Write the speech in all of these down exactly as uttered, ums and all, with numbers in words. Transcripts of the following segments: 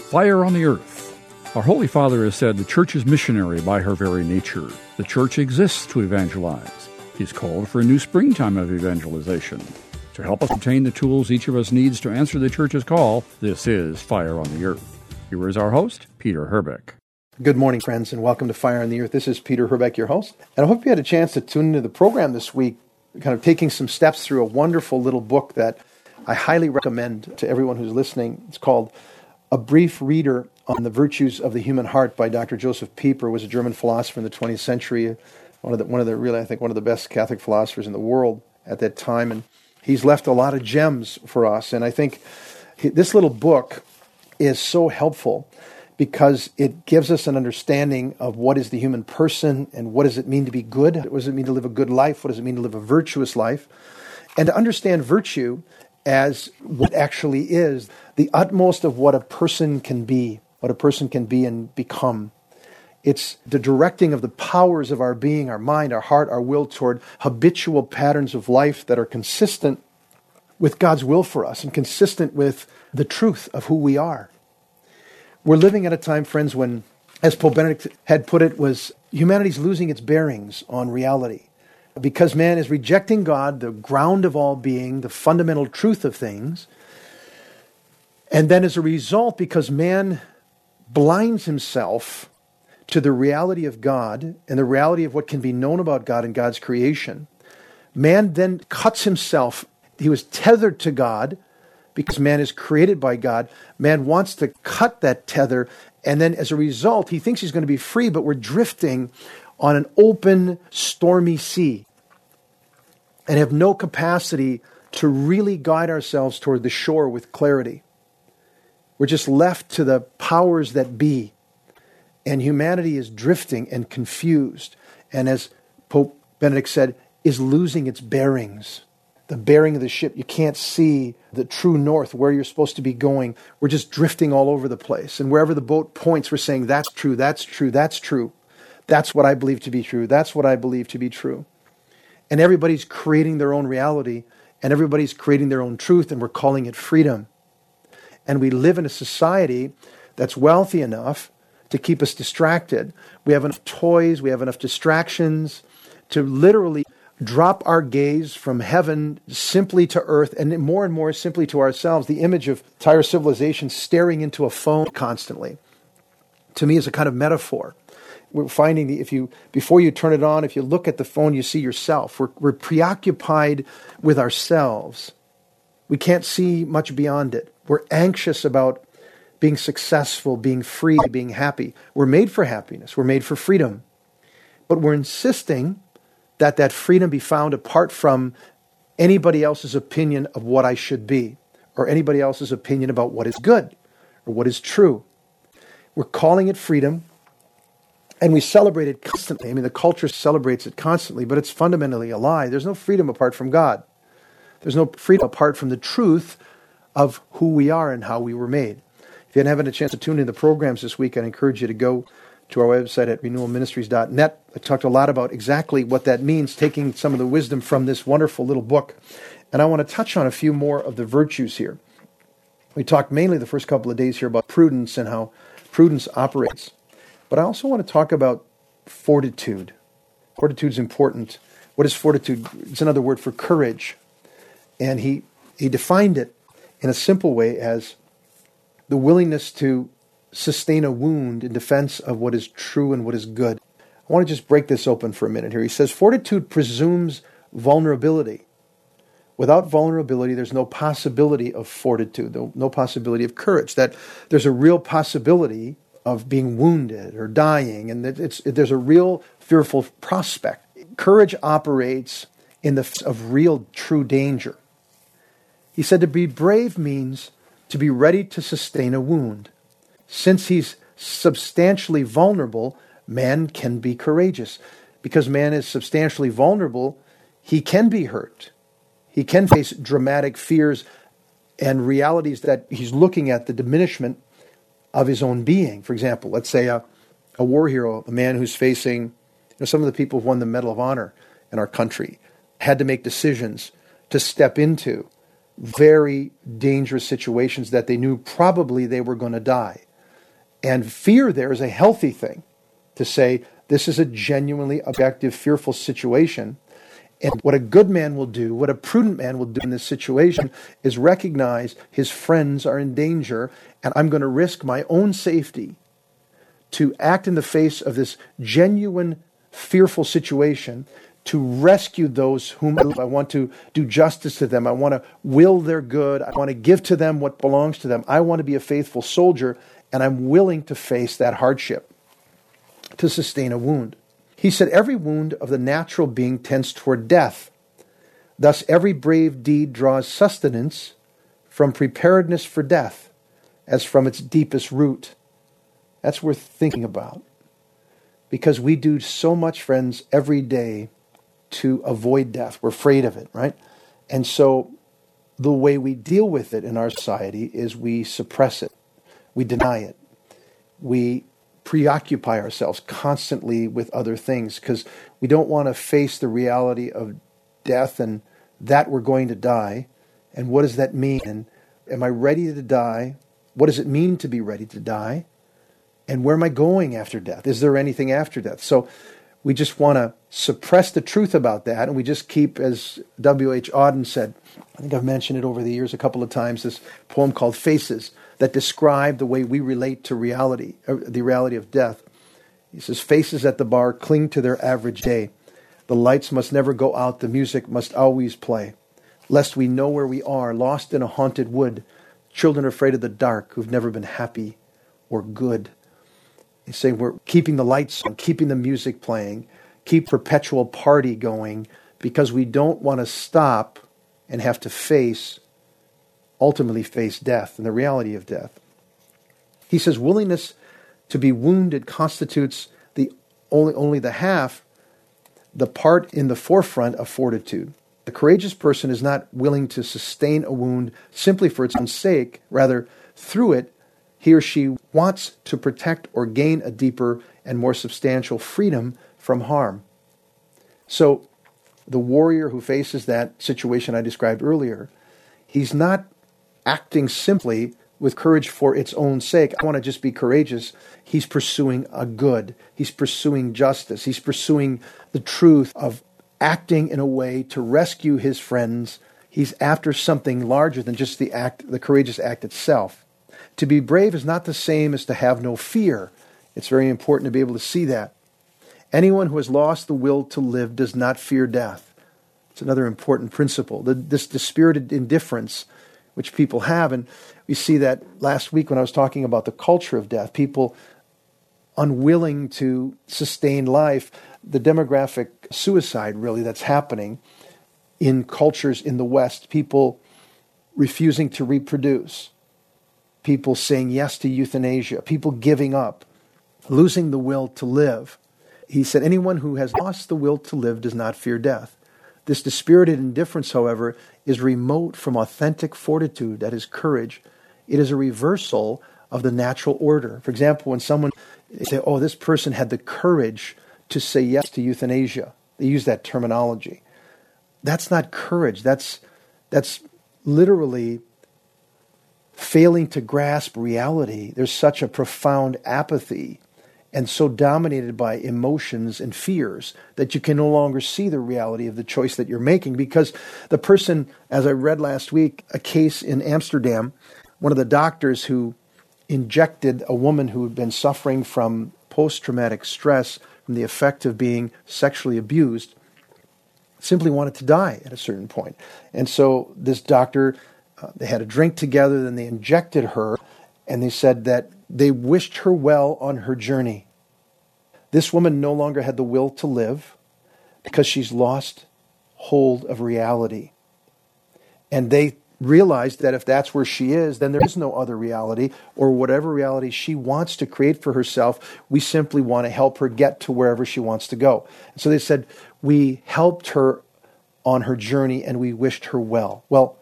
Fire on the Earth. Our Holy Father has said the Church is missionary by her very nature. The Church exists to evangelize. He's called for a new springtime of evangelization. To help us obtain the tools each of us needs to answer the Church's call, this is Fire on the Earth. Here is our host, Peter Herbeck. Good morning, friends, and welcome to Fire on the Earth. This is Peter Herbeck, your host. And I hope you had a chance to tune into the program this week, kind of taking some steps through a wonderful little book that I highly recommend to everyone who's listening. It's called A Brief Reader on the Virtues of the Human Heart by Doctor Joseph Pieper, who was a German philosopher in the twentieth century, one of the, one of the really, I think, one of the best Catholic philosophers in the world at that time. And he's left a lot of gems for us. And I think he, this little book is so helpful because it gives us an understanding of what is the human person and what does it mean to be good, what does it mean to live a good life, what does it mean to live a virtuous life, and to understand virtue as what actually is the utmost of what a person can be, what a person can be and become. It's the directing of the powers of our being, our mind, our heart, our will toward habitual patterns of life that are consistent with God's will for us and consistent with the truth of who we are. We're living at a time, friends, when, as Pope Benedict had put it, was humanity's losing its bearings on reality. Because man is rejecting God, the ground of all being, the fundamental truth of things. And then as a result, because man blinds himself to the reality of God and the reality of what can be known about God and God's creation, man then cuts himself. He was tethered to God because man is created by God. Man wants to cut that tether, and then as a result, he thinks he's going to be free, but we're drifting on an open, stormy sea and have no capacity to really guide ourselves toward the shore with clarity. We're just left to the powers that be, and humanity is drifting and confused, and as Pope Benedict said, is losing its bearings. The bearing of the ship. You can't see the true north, where you're supposed to be going. We're just drifting all over the place. And wherever the boat points, we're saying, that's true, that's true, that's true. That's what I believe to be true. That's what I believe to be true. And everybody's creating their own reality, and everybody's creating their own truth, and we're calling it freedom. And we live in a society that's wealthy enough to keep us distracted. We have enough toys, we have enough distractions to literally drop our gaze from heaven simply to earth, and more and more simply to ourselves. The image of entire civilization staring into a phone constantly, to me, is a kind of metaphor. We're finding that if you, before you turn it on, if you look at the phone, you see yourself. We're, we're preoccupied with ourselves. We can't see much beyond it. We're anxious about being successful, being free, being happy. We're made for happiness. We're made for freedom. But we're insisting that that freedom be found apart from anybody else's opinion of what I should be, or anybody else's opinion about what is good, or what is true. We're calling it freedom, and we celebrate it constantly. I mean, the culture celebrates it constantly, but it's fundamentally a lie. There's no freedom apart from God. There's no freedom apart from the truth of who we are and how we were made. If you haven't had a chance to tune in the programs this week, I'd encourage you to go to our website at renewal ministries dot net. I talked a lot about exactly what that means, taking some of the wisdom from this wonderful little book. And I want to touch on a few more of the virtues here. We talked mainly the first couple of days here about prudence and how prudence operates. But I also want to talk about fortitude. Fortitude is important. What is fortitude? It's another word for courage. And he, he defined it in a simple way as the willingness to sustain a wound in defense of what is true and what is good. I want to just break this open for a minute here. He says, fortitude presumes vulnerability. Without vulnerability, there's no possibility of fortitude, no possibility of courage, that there's a real possibility of being wounded or dying, and that it's, there's a real fearful prospect. Courage operates in the face of real, true danger. He said to be brave means to be ready to sustain a wound. Since he's substantially vulnerable, man can be courageous. Because man is substantially vulnerable, he can be hurt. He can face dramatic fears and realities that he's looking at the diminishment of his own being. For example, let's say a, a war hero, a man who's facing, you know, some of the people who won the Medal of Honor in our country, had to make decisions to step into very dangerous situations that they knew probably they were going to die. And fear there is a healthy thing, to say this is a genuinely objective, fearful situation. And what a good man will do, what a prudent man will do in this situation, is recognize his friends are in danger, and I'm going to risk my own safety to act in the face of this genuine, fearful situation, to rescue those whom I love. I want to do justice to them. I want to will their good. I want to give to them what belongs to them. I want to be a faithful soldier, and I'm willing to face that hardship to sustain a wound. He said, every wound of the natural being tends toward death. Thus, every brave deed draws sustenance from preparedness for death, as from its deepest root. That's worth thinking about. Because we do so much, friends, every day to avoid death. We're afraid of it, right? And so the way we deal with it in our society is we suppress it. We deny it. We preoccupy ourselves constantly with other things because we don't want to face the reality of death and that we're going to die. And what does that mean? And am I ready to die? What does it mean to be ready to die? And where am I going after death? Is there anything after death? So we just want to suppress the truth about that, and we just keep, as W H Auden said, I think I've mentioned it over the years a couple of times, this poem called Faces, that describe the way we relate to reality, the reality of death. He says, faces at the bar cling to their average day. The lights must never go out, the music must always play. Lest we know where we are, lost in a haunted wood, children afraid of the dark who've never been happy or good. He's saying we're keeping the lights on, keeping the music playing, keep perpetual party going, because we don't want to stop and have to face, ultimately face death and the reality of death. He says willingness to be wounded constitutes the only, only the half, the part in the forefront of fortitude. The courageous person is not willing to sustain a wound simply for its own sake. Rather, through it, he or she wants to protect or gain a deeper and more substantial freedom from harm. So the warrior who faces that situation I described earlier, he's not acting simply with courage for its own sake. I want to just be courageous. He's pursuing a good. He's pursuing justice. He's pursuing the truth of acting in a way to rescue his friends. He's after something larger than just the act, the courageous act itself. To be brave is not the same as to have no fear. It's very important to be able to see that. Anyone who has lost the will to live does not fear death. It's another important principle. The, this dispirited indifference which people have, and we see that last week when I was talking about the culture of death, people unwilling to sustain life, the demographic suicide really that's happening in cultures in the West, people refusing to reproduce, people saying yes to euthanasia, people giving up, losing the will to live. He said, anyone who has lost the will to live does not fear death. This dispirited indifference, however, is remote from authentic fortitude, that is courage. It is a reversal of the natural order. For example, when someone say, oh, this person had the courage to say yes to euthanasia, they use that terminology. That's not courage. That's, that's literally failing to grasp reality. There's such a profound apathy and so dominated by emotions and fears that you can no longer see the reality of the choice that you're making, because the person, as I read last week, a case in Amsterdam, one of the doctors who injected a woman who had been suffering from post-traumatic stress from the effect of being sexually abused simply wanted to die at a certain point. And so this doctor, uh, they had a drink together, then they injected her, and they said that they wished her well on her journey. This woman no longer had the will to live because she's lost hold of reality. And they realized that if that's where she is, then there is no other reality, or whatever reality she wants to create for herself, we simply want to help her get to wherever she wants to go. And so they said, we helped her on her journey and we wished her well. Well,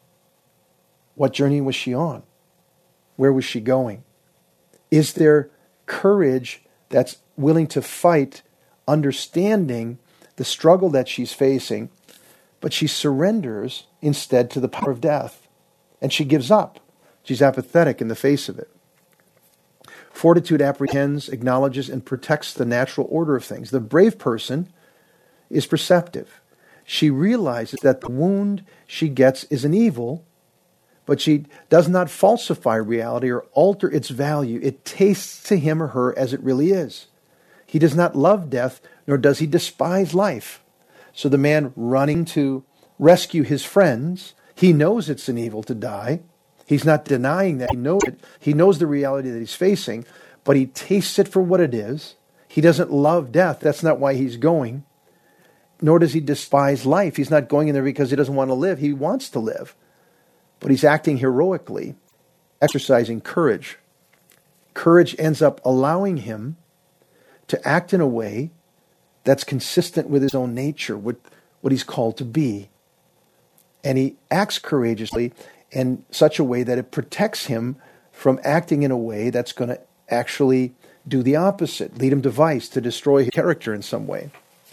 what journey was she on? Where was she going? Is there courage that's willing to fight, understanding the struggle that she's facing, but she surrenders instead to the power of death, and she gives up. She's apathetic in the face of it. Fortitude apprehends, acknowledges, and protects the natural order of things. The brave person is perceptive. She realizes that the wound she gets is an evil, but she does not falsify reality or alter its value. It tastes to him or her as it really is. He does not love death, nor does he despise life. So the man running to rescue his friends, he knows it's an evil to die. He's not denying that. He knows it. He knows the reality that he's facing, but he tastes it for what it is. He doesn't love death. That's not why he's going. Nor does he despise life. He's not going in there because he doesn't want to live. He wants to live. But he's acting heroically, exercising courage. Courage ends up allowing him to act in a way that's consistent with his own nature, with what he's called to be. And he acts courageously in such a way that it protects him from acting in a way that's going to actually do the opposite, lead him to vice, to destroy his character in some way.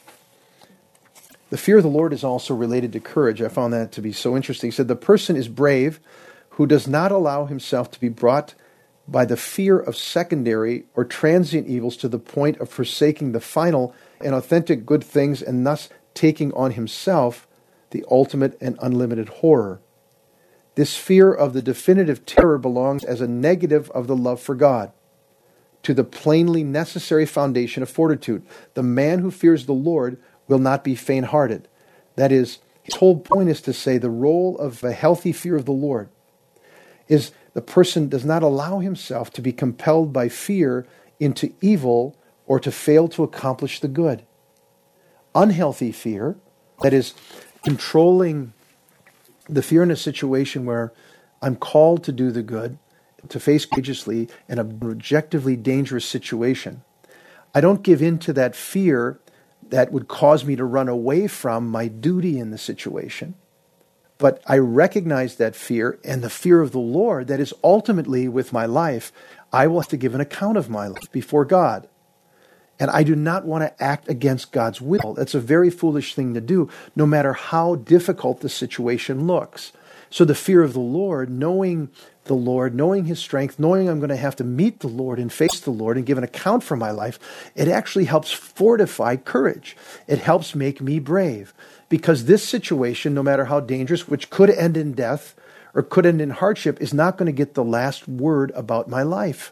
The fear of the Lord is also related to courage. I found that to be so interesting. He said, the person is brave who does not allow himself to be brought by the fear of secondary or transient evils to the point of forsaking the final and authentic good things and thus taking on himself the ultimate and unlimited horror. This fear of the definitive terror belongs as a negative of the love for God, to the plainly necessary foundation of fortitude. The man who fears the Lord will not be faint-hearted. That is, his whole point is to say the role of a healthy fear of the Lord is the person does not allow himself to be compelled by fear into evil or to fail to accomplish the good. Unhealthy fear, that is, controlling the fear in a situation where I'm called to do the good, to face courageously in an objectively dangerous situation. I don't give in to that fear that would cause me to run away from my duty in the situation. But I recognize that fear and the fear of the Lord that is ultimately with my life. I will have to give an account of my life before God. And I do not want to act against God's will. That's a very foolish thing to do, no matter how difficult the situation looks. So the fear of the Lord, knowing the Lord, knowing his strength, knowing I'm going to have to meet the Lord and face the Lord and give an account for my life, it actually helps fortify courage. It helps make me brave. Because this situation, no matter how dangerous, which could end in death or could end in hardship, is not going to get the last word about my life.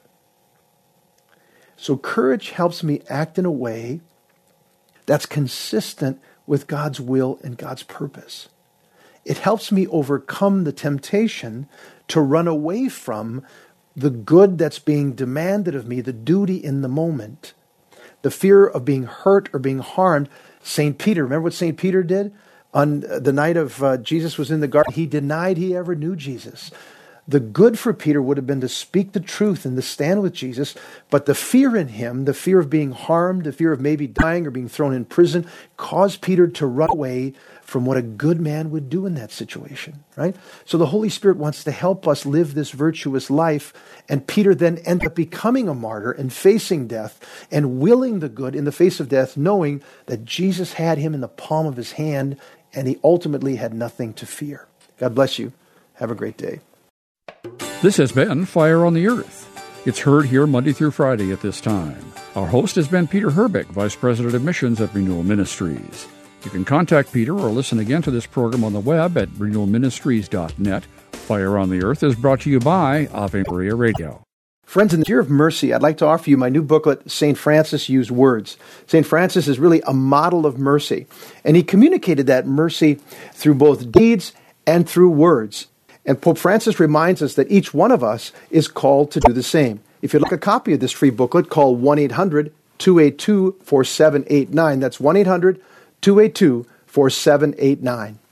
So courage helps me act in a way that's consistent with God's will and God's purpose. It helps me overcome the temptation to run away from the good that's being demanded of me, the duty in the moment. The fear of being hurt or being harmed. Saint Peter, remember what Saint Peter did? On the night of uh, Jesus was in the garden, he denied he ever knew Jesus. The good for Peter would have been to speak the truth and to stand with Jesus, but the fear in him, the fear of being harmed, the fear of maybe dying or being thrown in prison, caused Peter to run away from what a good man would do in that situation, right? So the Holy Spirit wants to help us live this virtuous life, and Peter then ended up becoming a martyr and facing death and willing the good in the face of death, knowing that Jesus had him in the palm of his hand, and he ultimately had nothing to fear. God bless you. Have a great day. This has been Fire on the Earth. It's heard here Monday through Friday at this time. Our host has been Peter Herbeck, Vice President of Missions at Renewal Ministries. You can contact Peter or listen again to this program on the web at renewal ministries dot net. Fire on the Earth is brought to you by Ave Maria Radio. Friends, in the year of mercy, I'd like to offer you my new booklet, Saint Francis Used Words. Saint Francis is really a model of mercy, and he communicated that mercy through both deeds and through words. And Pope Francis reminds us that each one of us is called to do the same. If you'd like a copy of this free booklet, call one eight hundred two eight two four seven eight nine. That's one eight hundred two eight two four seven eight nine.